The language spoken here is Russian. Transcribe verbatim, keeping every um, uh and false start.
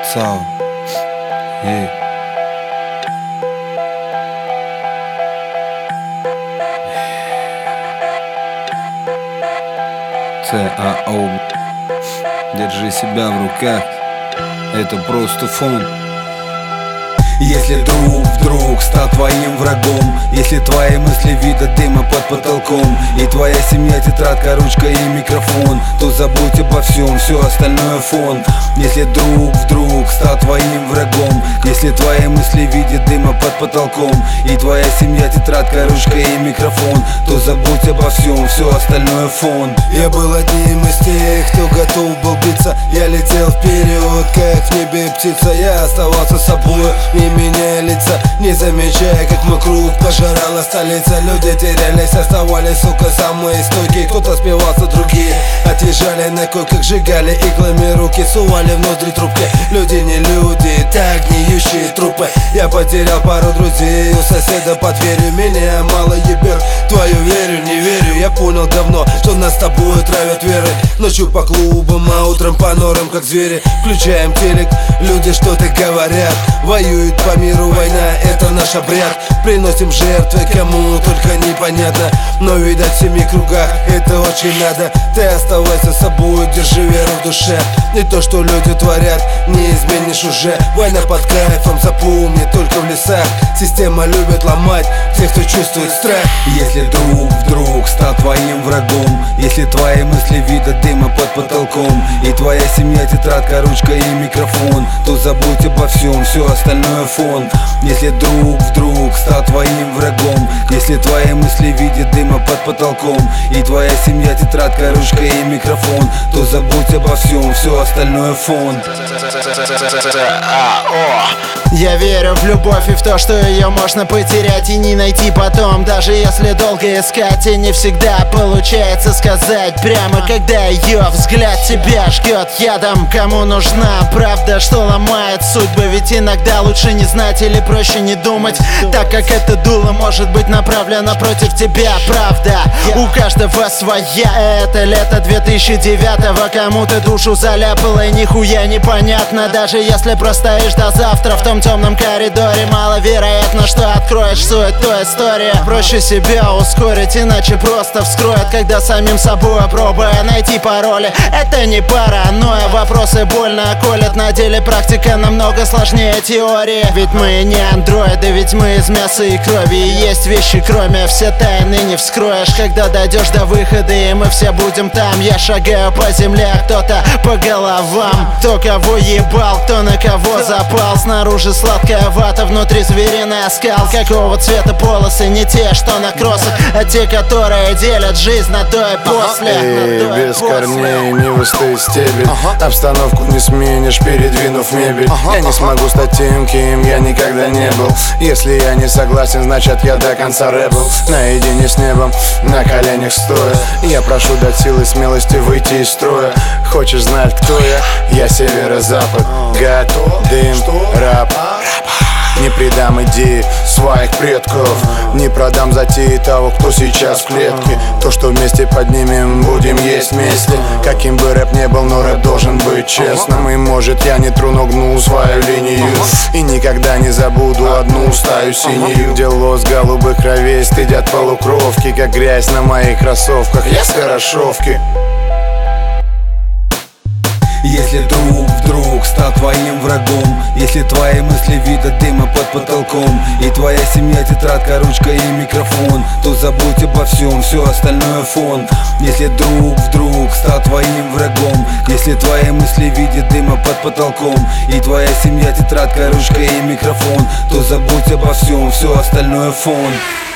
Цау. Ей. ЦАО. Держи себя в руках. Это просто фон. Если друг вдруг стал твоим врагом, если твои мысли видят дыма под потолком, и твоя семья тетрадка, ручка и микрофон, то забудь обо всем, все остальное фон. Если друг вдруг стал твоим врагом, если твои мысли видят дыма под потолком, и твоя семья тетрадка, ручка и микрофон, то забудь обо всем, все остальное фон. Я был одним из тех, кто готов был биться. Я летел вперед, как в небе птица. Я оставался собой, не меняя лица, не замечая, как мой круг пожирала столица. Люди терялись, оставались, сука, самые стойкие. Кто-то спивался, другие отъезжали на койках, сжигали иглами руки, сували в ноздри трубки. Люди не люди, так гниющие трупы. Я потерял пару друзей у соседа под дверью. Меня мало ебет, твою верю, не верю. Я понял давно, что нас с тобой травят верой. Ночью по клубам, а утром по норам, как звери. Включаем телек, люди что-то говорят. Воюют по миру, война — это наш обряд. Приносим жертвы, кому только непонятно, но видать в семи кругах это очень надо. Ты оставайся собой, держи веру в душе. И то, что люди творят, не изменишь уже. Война под кайфом, запомни, только в лесах. Система любит ломать тех, кто чувствует страх. Если друг вдруг стал твоим врагом, если твои мысли видят дыма под потолком, и твоя семья тетрадка, ручка и микрофон, то забудь обо всем, все остальное фон. Если друг вдруг стал твоим врагом, если твои мысли видят дыма под потолком, и твоя семья тетрадка, ручка и микрофон, то забудь обо всем, все остальное фон. Я верю в любовь и в то, что ее можно потерять и не найти потом. Даже если долго искать, и не всегда получается сказать прямо, когда ее взгляд тебя жгет ядом. Кому нужна правда, что ломает судьбы? Ведь иногда лучше не знать или проще не думать, так как это дуло может быть направлено против тебя. Правда, у каждого своя. Это лето две тысячи девятого, кому-то душу заляпало и нихуя непонятно. Даже если простоишь до завтра в том темном коридоре, маловероятно, что откроешь суть той истории. Проще себя ускорить, иначе просто вскроет, когда самим собой пробуя найти пароли. Это не паранойя, вопросы больно колят. На деле практика намного сложнее теории. Ведь мы не андроиды, ведь мы из мяса и крови. И есть вещи, кроме все тайны не вскроешь. Когда дойдешь до выхода, и мы все будем там. Я шагаю по земле, а кто-то по головам. Кто кого ебал, кто на кого запал. Снаружи сладкая вата, внутри звериный оскал. Какого цвета полосы? Не те, что на кроссах, а те, которые делят жизнь на до и после. Эй, без корней не выстоит стебель. ага. Обстановку не сменишь, передвинув мебель. ага. Я не смогу стать тем, кем я никогда не был. Если я не согласен, значит я до конца рэбл. Наедине с небом, на коленях стоя, я прошу дать силы, смелости выйти из строя. Хочешь знать, кто я? Я северо-запад. Гад, дым, раб. Не предам идеи своих предков, не продам затеи того, кто сейчас в клетке. То, что вместе поднимем, будем есть вместе. Каким бы рэп не был, но рэп должен быть честным. И может я не тру, но гну свою линию, и никогда не забуду одну стаю синюю, где лос голубых кровей стыдят полукровки, как грязь на моих кроссовках. Я с хорошовки. Если друг вдруг стал твоим врагом, если твои мысли видят дыма под потолком, и твоя семья тетрадка, ручка и микрофон, то забудь обо всем, все остальное фон. Если друг вдруг стал твоим врагом, если твои мысли видят дыма под потолком, и твоя семья тетрадка, ручка и микрофон, то забудь обо всем, все остальное фон.